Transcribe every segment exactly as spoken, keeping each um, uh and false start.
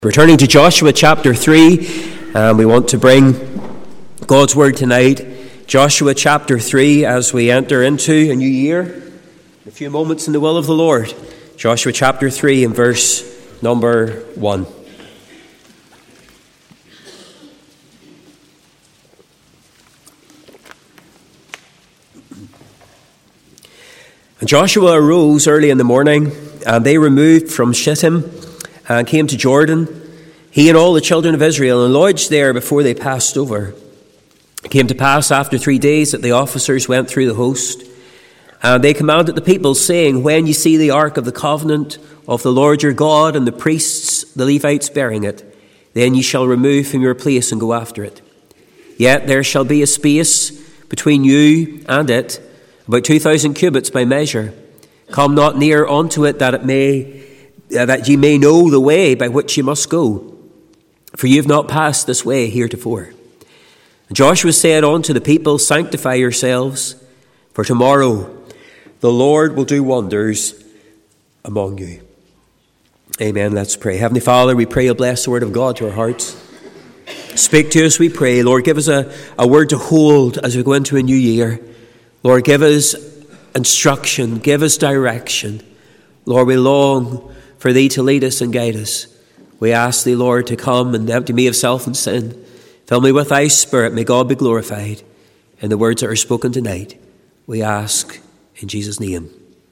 Returning to Joshua chapter three, um, we want to bring God's word tonight. Joshua chapter three, as we enter into a new year, a few moments in the will of the Lord. Joshua chapter three and verse number one. And Joshua arose early in the morning, and they removed from Shittim and came to Jordan, he and all the children of Israel, and lodged there before they passed over. It came to pass after three days that the officers went through the host, and they commanded the people, saying, When ye see the ark of the covenant of the Lord your God, and the priests, the Levites, bearing it, then ye shall remove from your place and go after it. Yet there shall be a space between you and it, about two thousand cubits by measure. Come not near unto it, that it may Uh, that ye may know the way by which ye must go, for ye have not passed this way heretofore. And Joshua said unto the people, Sanctify yourselves, for tomorrow the Lord will do wonders among you. Amen. Let's pray. Heavenly Father, we pray you'll bless the word of God to our hearts. Speak to us, we pray. Lord, give us a, a word to hold as we go into a new year. Lord, give us instruction, give us direction. Lord, we long for thee to lead us and guide us. We ask thee, Lord, to come and empty me of self and sin. Fill me with thy Spirit. May God be glorified in the words that are spoken tonight. We ask in Jesus' name.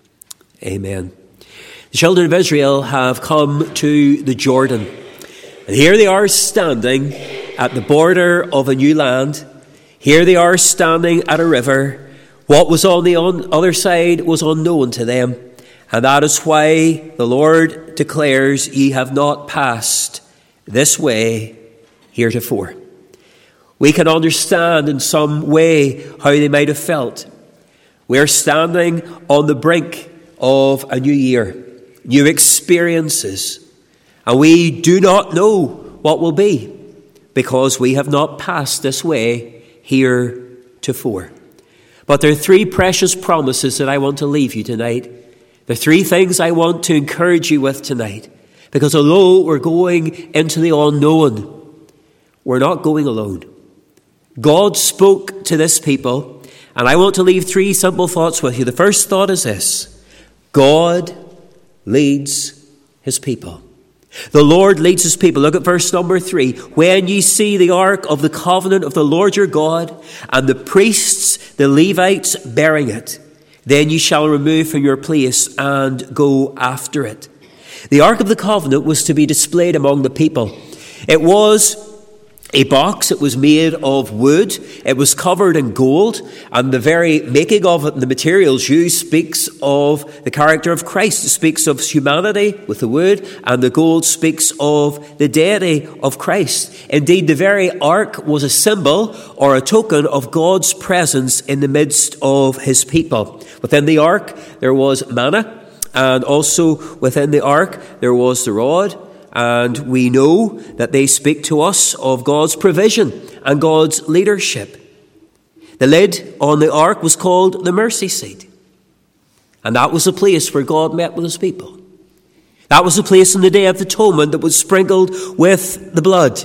Amen. The children of Israel have come to the Jordan. And here they are standing at the border of a new land. Here they are standing at a river. What was on the other side was unknown to them. And that is why the Lord declares, Ye have not passed this way heretofore. We can understand in some way how they might have felt. We are standing on the brink of a new year, new experiences, and we do not know what will be because we have not passed this way heretofore. But there are three precious promises that I want to leave you tonight. The three things I want to encourage you with tonight, because although we're going into the unknown, we're not going alone. God spoke to this people, and I want to leave three simple thoughts with you. The first thought is this: God leads his people. The Lord leads his people. Look at verse number three. When ye see the ark of the covenant of the Lord your God, and the priests, the Levites, bearing it, then ye shall remove from your place and go after it. The Ark of the Covenant was to be displayed among the people. It was a box. It was made of wood. It was covered in gold. And the very making of it and the materials used speaks of the character of Christ. It speaks of humanity with the wood, and the gold speaks of the deity of Christ. Indeed, the very ark was a symbol or a token of God's presence in the midst of his people. Within the ark, there was manna, and also within the ark, there was the rod. And we know that they speak to us of God's provision and God's leadership. The lid on the ark was called the mercy seat. And that was the place where God met with his people. That was the place in the Day of Atonement that was sprinkled with the blood.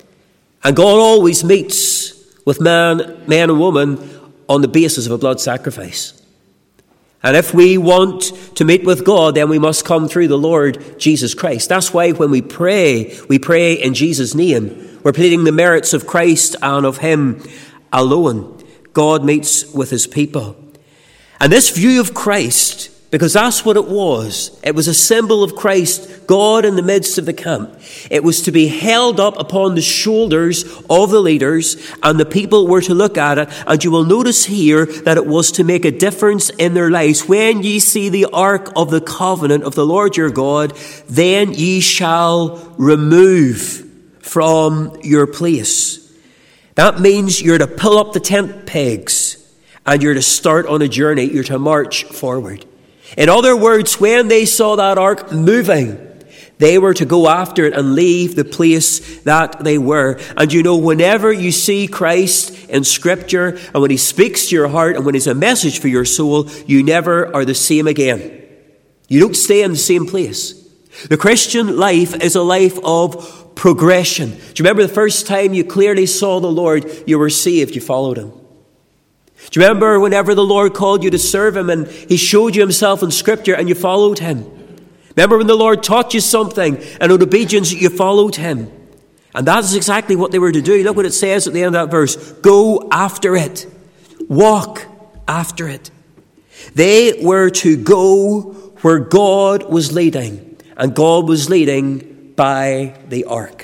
And God always meets with man, man and woman on the basis of a blood sacrifice. And if we want to meet with God, then we must come through the Lord Jesus Christ. That's why when we pray, we pray in Jesus' name. We're pleading the merits of Christ and of him alone. God meets with his people. And this view of Christ, because that's what it was, it was a symbol of Christ, God in the midst of the camp. It was to be held up upon the shoulders of the leaders, and the people were to look at it. And you will notice here that it was to make a difference in their lives. When ye see the ark of the covenant of the Lord your God, then ye shall remove from your place. That means you're to pull up the tent pegs, and you're to start on a journey. You're to march forward. In other words, when they saw that ark moving, they were to go after it and leave the place that they were. And you know, whenever you see Christ in Scripture, and when he speaks to your heart, and when he's a message for your soul, you never are the same again. You don't stay in the same place. The Christian life is a life of progression. Do you remember the first time you clearly saw the Lord, you were saved, you followed him? Do you remember whenever the Lord called you to serve him and he showed you himself in Scripture and you followed him? Remember when the Lord taught you something and in obedience you followed him? And that is exactly what they were to do. Look what it says at the end of that verse. Go after it. Walk after it. They were to go where God was leading. And God was leading by the ark.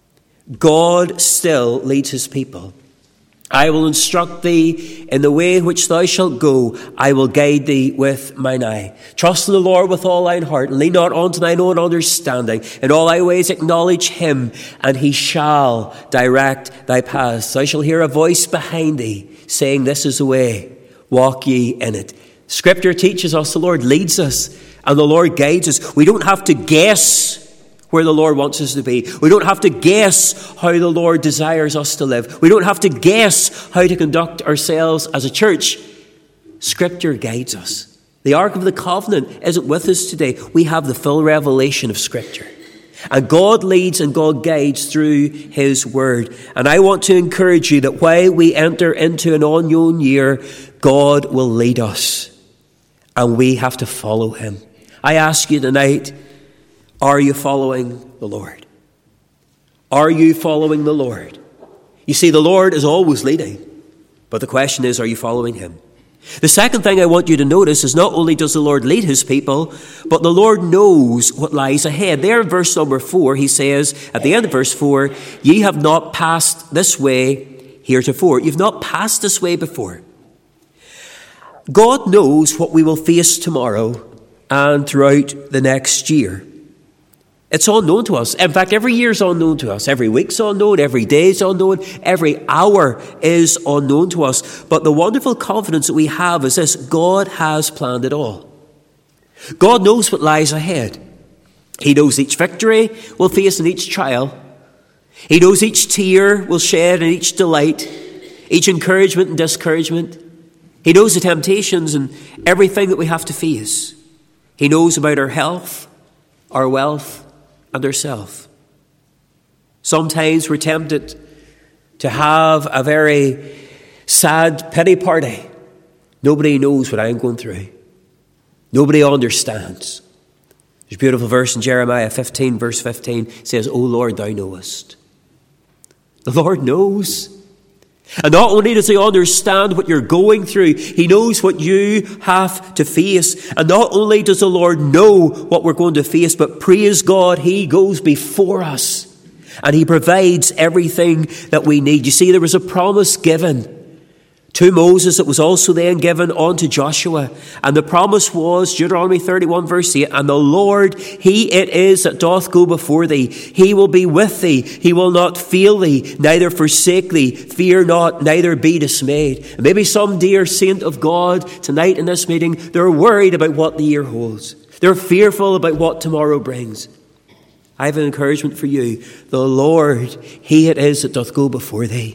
God still leads his people. I will instruct thee in the way which thou shalt go. I will guide thee with mine eye. Trust in the Lord with all thine heart, and lean not unto thine own understanding. In all thy ways acknowledge him, and he shall direct thy paths. Thou shalt hear a voice behind thee, saying, This is the way, walk ye in it. Scripture teaches us the Lord leads us, and the Lord guides us. We don't have to guess where the Lord wants us to be. We don't have to guess how the Lord desires us to live. We don't have to guess how to conduct ourselves as a church. Scripture guides us. The Ark of the Covenant isn't with us today. We have the full revelation of Scripture. And God leads and God guides through his word. And I want to encourage you that while we enter into an unknown year, God will lead us. And we have to follow him. I ask you tonight, are you following the Lord? Are you following the Lord? You see, the Lord is always leading. But the question is, are you following him? The second thing I want you to notice is not only does the Lord lead his people, but the Lord knows what lies ahead. There in verse number four, he says, at the end of verse four, Ye have not passed this way heretofore. You've not passed this way before. God knows what we will face tomorrow and throughout the next year. It's unknown to us. In fact, every year is unknown to us. Every week's unknown. Every day is unknown. Every hour is unknown to us. But the wonderful confidence that we have is this: God has planned it all. God knows what lies ahead. He knows each victory we'll face in each trial. He knows each tear we'll shed and each delight, each encouragement and discouragement. He knows the temptations and everything that we have to face. He knows about our health, our wealth, and ourselves. Sometimes we're tempted to have a very sad pity party. Nobody knows what I'm going through. Nobody understands. There's a beautiful verse in Jeremiah fifteen, verse fifteen. It says, O Lord, thou knowest. The Lord knows. And not only does he understand what you're going through, he knows what you have to face. And not only does the Lord know what we're going to face, but praise God, he goes before us. And he provides everything that we need. You see, there was a promise given to Moses that was also then given on to Joshua. And the promise was, Deuteronomy thirty-one verse eight, And the Lord, he it is that doth go before thee. He will be with thee. He will not fail thee, neither forsake thee. Fear not, neither be dismayed. And maybe some dear saint of God tonight in this meeting, they're worried about what the year holds. They're fearful about what tomorrow brings. I have an encouragement for you. The Lord, he it is that doth go before thee.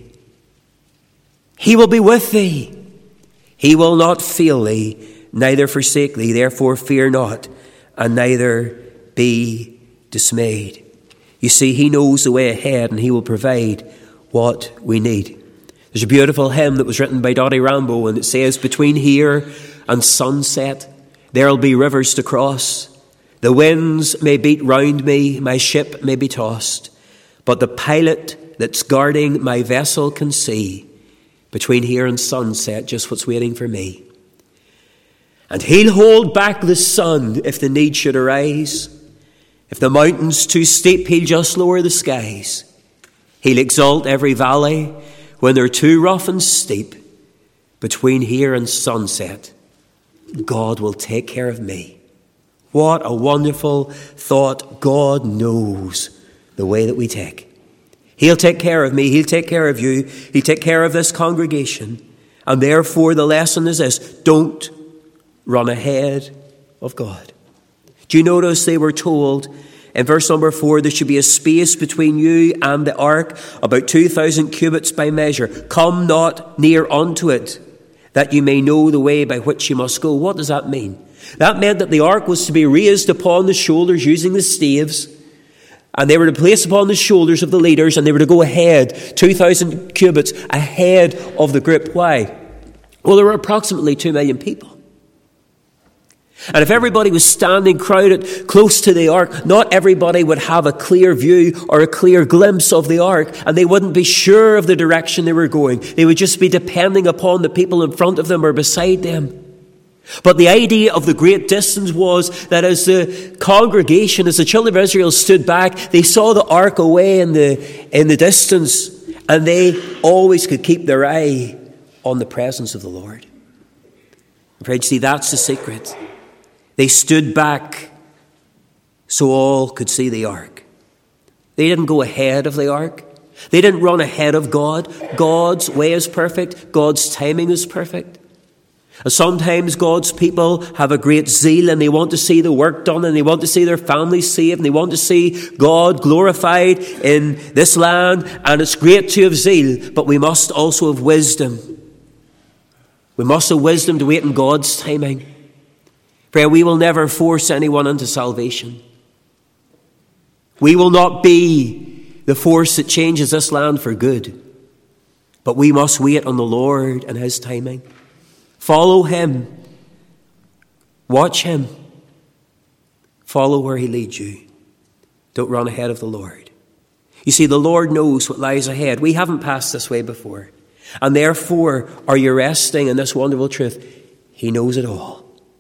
He will be with thee. He will not fail thee, neither forsake thee. Therefore fear not, and neither be dismayed. You see, he knows the way ahead, and he will provide what we need. There's a beautiful hymn that was written by Dottie Rambo, and it says, Between here and sunset, there'll be rivers to cross. The winds may beat round me, my ship may be tossed, but the pilot that's guarding my vessel can see, between here and sunset, just what's waiting for me. And he'll hold back the sun if the need should arise. If the mountain's too steep, he'll just lower the skies. He'll exalt every valley when they're too rough and steep. Between here and sunset, God will take care of me. What a wonderful thought. God knows the way that we take. He'll take care of me. He'll take care of you. He'll take care of this congregation. And therefore the lesson is this: don't run ahead of God. Do you notice they were told in verse number four, there should be a space between you and the ark, about two thousand cubits by measure. Come not near unto it, that you may know the way by which you must go. What does that mean? That meant that the ark was to be raised upon the shoulders using the staves, and they were to place upon the shoulders of the leaders, and they were to go ahead, two thousand cubits ahead of the group. Why? Well, there were approximately two million people. And if everybody was standing crowded close to the ark, not everybody would have a clear view or a clear glimpse of the ark, and they wouldn't be sure of the direction they were going. They would just be depending upon the people in front of them or beside them. But the idea of the great distance was that as the congregation, as the children of Israel stood back, they saw the ark away in the, in the distance, and they always could keep their eye on the presence of the Lord. Friends, see, that's the secret. They stood back so all could see the ark. They didn't go ahead of the ark. They didn't run ahead of God. God's way is perfect. God's timing is perfect. And sometimes God's people have a great zeal and they want to see the work done and they want to see their families saved and they want to see God glorified in this land. And it's great to have zeal, but we must also have wisdom. We must have wisdom to wait in God's timing. Friend, we will never force anyone into salvation. We will not be the force that changes this land for good. But we must wait on the Lord and His timing. Follow Him. Watch Him. Follow where He leads you. Don't run ahead of the Lord. You see, the Lord knows what lies ahead. We haven't passed this way before. And therefore, are you resting in this wonderful truth? He knows it all.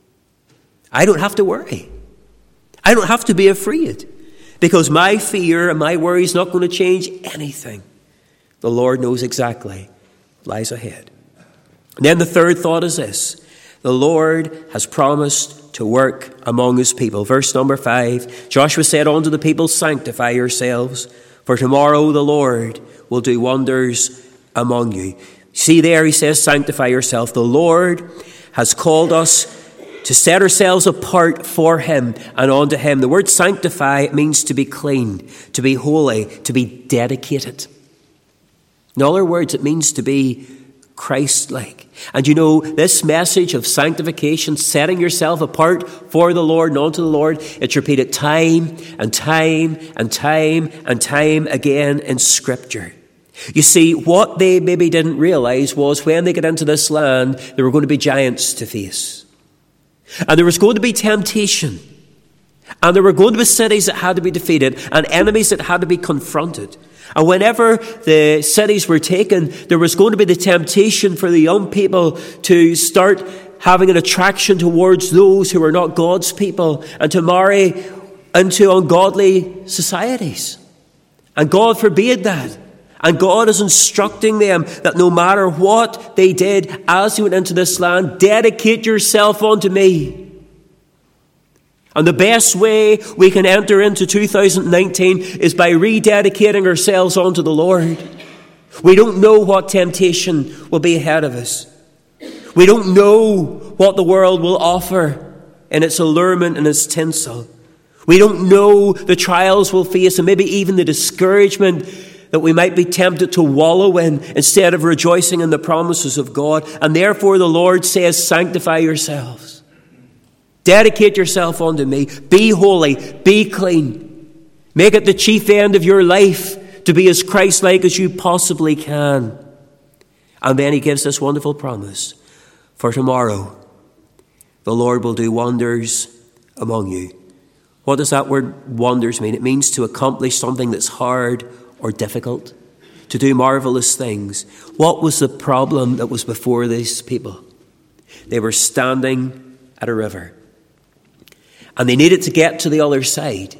I don't have to worry. I don't have to be afraid, because my fear and my worry is not going to change anything. The Lord knows exactly what lies ahead. And then the third thought is this: the Lord has promised to work among His people. Verse number five, Joshua said unto the people, sanctify yourselves, for tomorrow the Lord will do wonders among you. See there, he says, sanctify yourself. The Lord has called us to set ourselves apart for Him and unto Him. The word sanctify means to be clean, to be holy, to be dedicated. In other words, it means to be Christ-like. And you know, this message of sanctification, setting yourself apart for the Lord and unto the Lord, it's repeated time and time and time and time again in Scripture. You see, what they maybe didn't realize was when they got into this land, there were going to be giants to face. And there was going to be temptation. And there were going to be cities that had to be defeated and enemies that had to be confronted. And whenever the cities were taken, there was going to be the temptation for the young people to start having an attraction towards those who were not God's people and to marry into ungodly societies. And God forbade that. And God is instructing them that no matter what they did as they went into this land, dedicate yourself unto me. And the best way we can enter into two thousand nineteen is by rededicating ourselves unto the Lord. We don't know what temptation will be ahead of us. We don't know what the world will offer in its allurement and its tinsel. We don't know the trials we'll face and maybe even the discouragement that we might be tempted to wallow in instead of rejoicing in the promises of God. And therefore the Lord says, sanctify yourselves. Dedicate yourself unto me. Be holy. Be clean. Make it the chief end of your life to be as Christ-like as you possibly can. And then he gives this wonderful promise. For tomorrow, the Lord will do wonders among you. What does that word wonders mean? It means to accomplish something that's hard or difficult, to do marvelous things. What was the problem that was before these people? They were standing at a river, and they needed to get to the other side,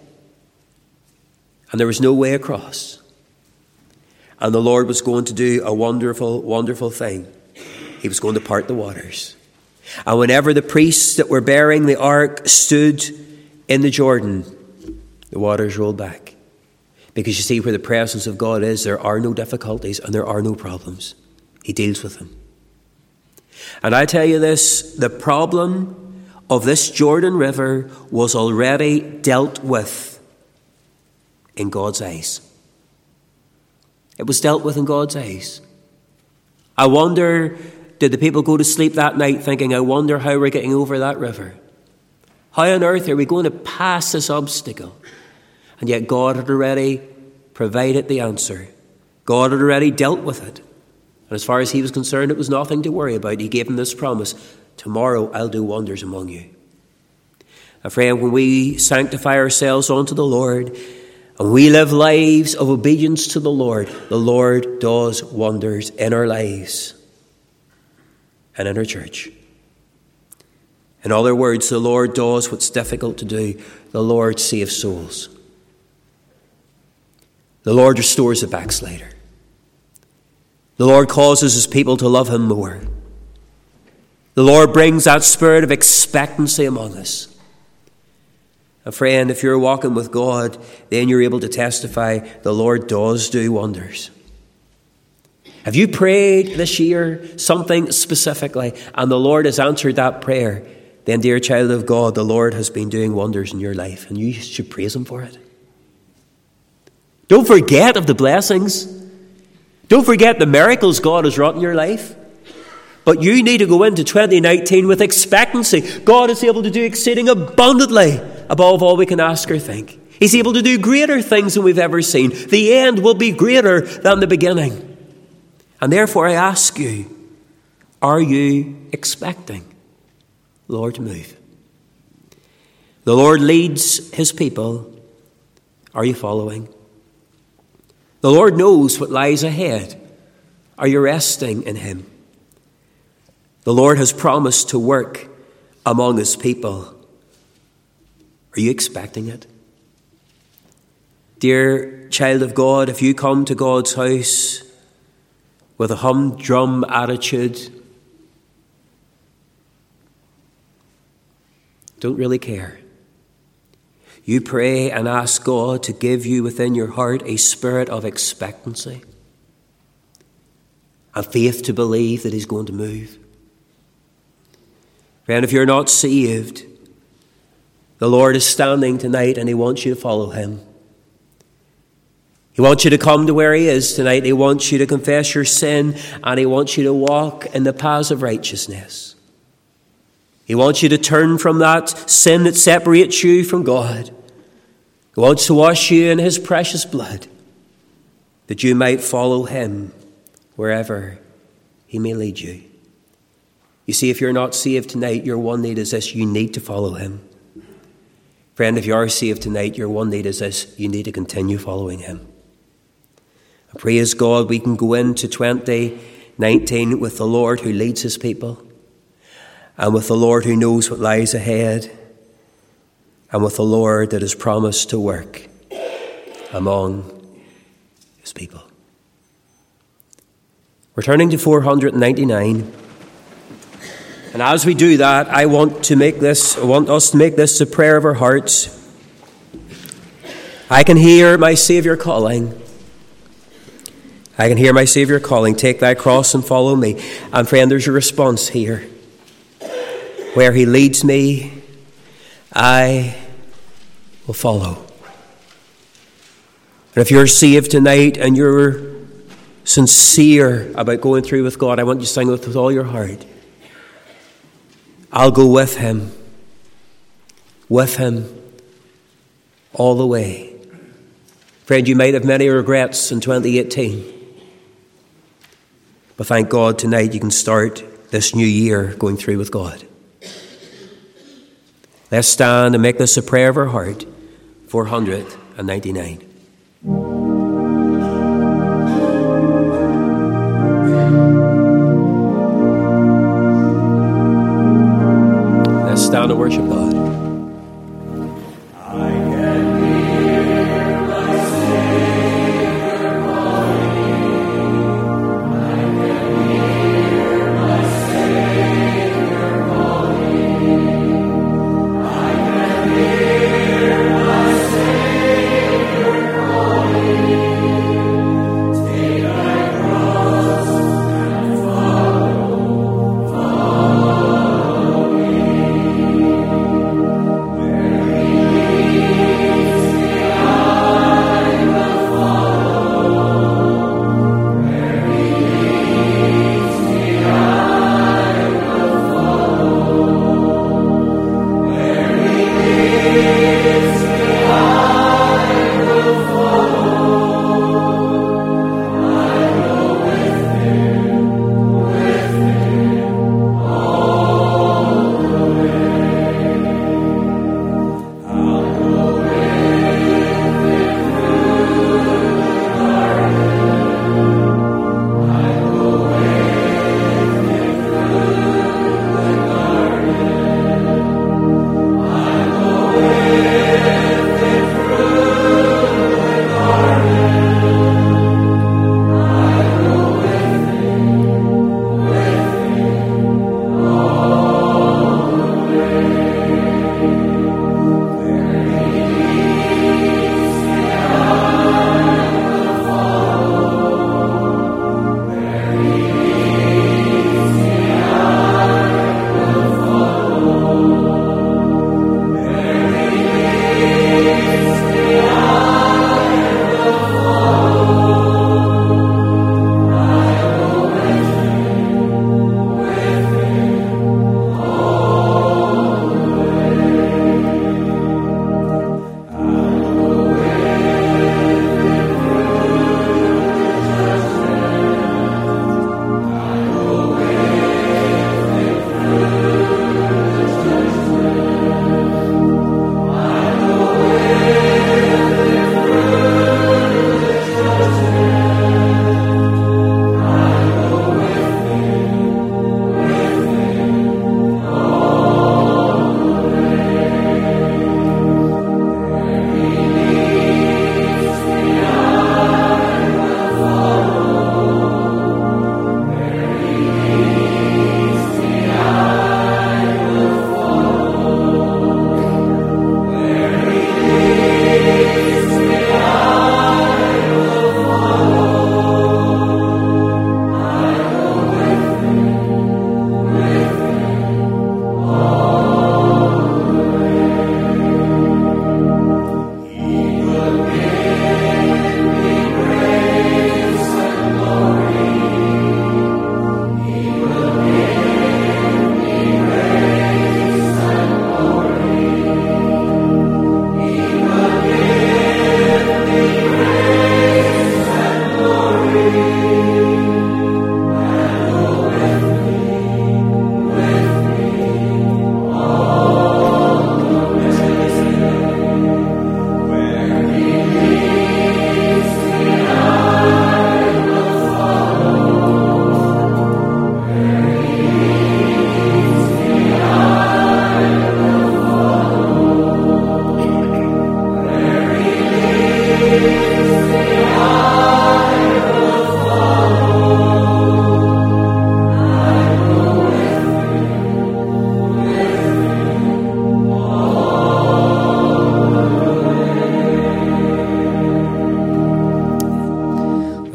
and there was no way across. And the Lord was going to do a wonderful, wonderful thing. He was going to part the waters. And whenever the priests that were bearing the ark stood in the Jordan, the waters rolled back. Because you see, where the presence of God is, there are no difficulties and there are no problems. He deals with them. And I tell you this, the problem of this Jordan River was already dealt with in God's eyes. It was dealt with in God's eyes. I wonder, did the people go to sleep that night thinking, I wonder how we're getting over that river? How on earth are we going to pass this obstacle? And yet God had already provided the answer. God had already dealt with it. And as far as he was concerned, it was nothing to worry about. He gave him this promise: tomorrow I'll do wonders among you. And friend, when we sanctify ourselves unto the Lord and we live lives of obedience to the Lord, the Lord does wonders in our lives and in our church. In other words, the Lord does what's difficult to do. The Lord saves souls. The Lord restores a backslider. The Lord causes his people to love him more. The Lord brings that spirit of expectancy among us. And friend, if you're walking with God, then you're able to testify the Lord does do wonders. Have you prayed this year something specifically and the Lord has answered that prayer? Then, dear child of God, the Lord has been doing wonders in your life and you should praise him for it. Don't forget of the blessings. Don't forget the miracles God has wrought in your life. But you need to go into twenty nineteen with expectancy. God is able to do exceeding abundantly above all we can ask or think. He's able to do greater things than we've ever seen. The end will be greater than the beginning. And therefore I ask you, are you expecting the Lord to move? The Lord leads his people. Are you following? The Lord knows what lies ahead. Are you resting in him? The Lord has promised to work among his people. Are you expecting it? Dear child of God, if you come to God's house with a humdrum attitude, don't really care. You pray and ask God to give you within your heart a spirit of expectancy and faith to believe that he's going to move. Friend, if you're not saved, the Lord is standing tonight and he wants you to follow him. He wants you to come to where he is tonight. He wants you to confess your sin and he wants you to walk in the paths of righteousness. He wants you to turn from that sin that separates you from God. He wants to wash you in his precious blood that you might follow him wherever he may lead you. You see, if you're not saved tonight, your one need is this: you need to follow him. Friend, if you are saved tonight, your one need is this: you need to continue following him. And praise God, we can go into twenty nineteen with the Lord who leads his people, and with the Lord who knows what lies ahead, and with the Lord that has promised to work among his people. We're turning to four hundred ninety-nine. And as we do that, I want to make this, I want us to make this the prayer of our hearts. I can hear my Saviour calling. I can hear my Saviour calling, take thy cross and follow me. And friend, there's a response here. Where he leads me, I will follow. And if you're saved tonight and you're sincere about going through with God, I want you to sing with, with all your heart. I'll go with him, with him all the way. Friend, you might have many regrets in twenty eighteen. But thank God tonight you can start this new year going through with God. Let's stand and make this a prayer of our heart. four hundred ninety-nine. Let's stand and worship God. I can hear my Savior calling.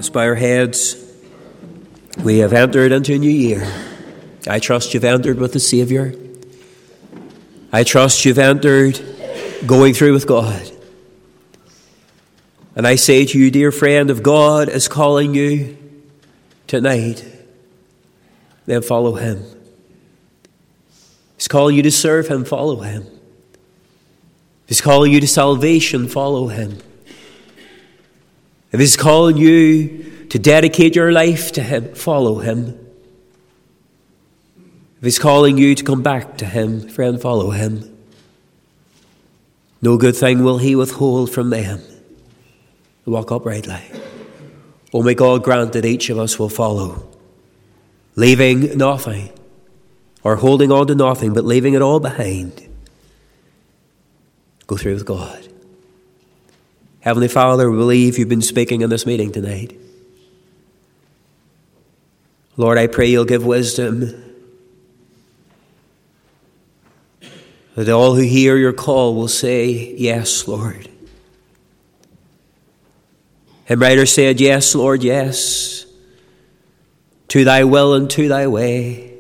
Let's bow our heads. We have entered into a new year. I trust you've entered with the Saviour. I trust you've entered going through with God. And I say to you, dear friend, if God is calling you tonight, then follow him. He's calling you to serve him, follow him. He's calling you to salvation, follow him. If he's calling you to dedicate your life to him, follow him. If he's calling you to come back to him, friend, follow him. No good thing will he withhold from them who walk uprightly. Oh, may God grant that each of us will follow, leaving nothing or holding on to nothing, but leaving it all behind. Go through with God. Heavenly Father, we believe you've been speaking in this meeting tonight. Lord, I pray you'll give wisdom, that all who hear your call will say, yes, Lord. Hymn writer said, yes, Lord, yes, to thy will and to thy way.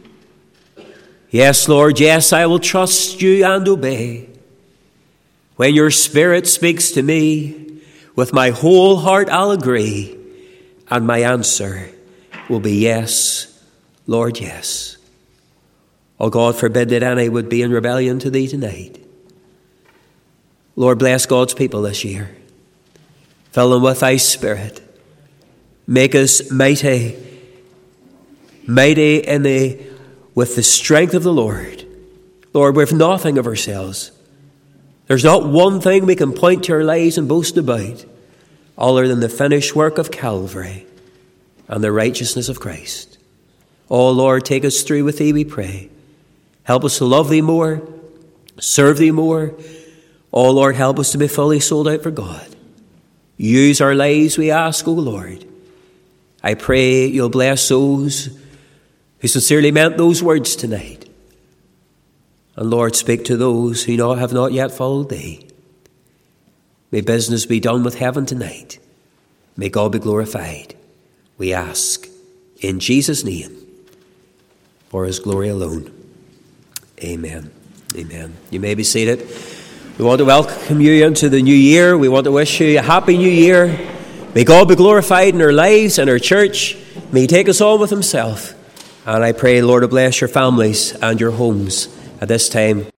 Yes, Lord, yes, I will trust you and obey. When your Spirit speaks to me, with my whole heart I'll agree, and my answer will be yes, Lord, yes. Oh God, forbid that any would be in rebellion to thee tonight. Lord, bless God's people this year. Fill them with thy Spirit. Make us mighty, mighty in the, with the strength of the Lord. Lord, we have nothing of ourselves. There's not one thing we can point to our lives and boast about other than the finished work of Calvary and the righteousness of Christ. Oh Lord, take us through with thee, we pray. Help us to love thee more, serve thee more. Oh Lord, help us to be fully sold out for God. Use our lives, we ask, O Lord. I pray you'll bless those who sincerely meant those words tonight. And Lord, speak to those who not, have not yet followed thee. May business be done with heaven tonight. May God be glorified. We ask in Jesus' name, for his glory alone. Amen. Amen. You may be seated. We want to welcome you into the new year. We want to wish you a happy new year. May God be glorified in our lives and our church. May he take us all with himself. And I pray, Lord, to bless your families and your homes at this time.